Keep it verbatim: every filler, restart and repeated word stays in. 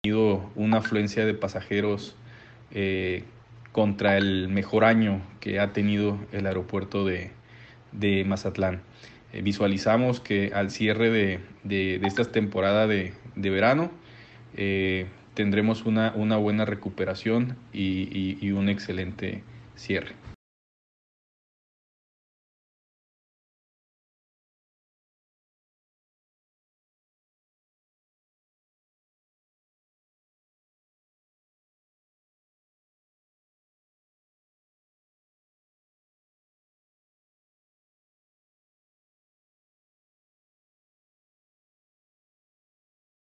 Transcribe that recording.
tenido una afluencia de pasajeros eh, contra el mejor año que ha tenido el aeropuerto de, de Mazatlán. Eh, visualizamos que al cierre de, de, de esta temporada de, de verano eh, tendremos una, una buena recuperación y, y, y un excelente cierre.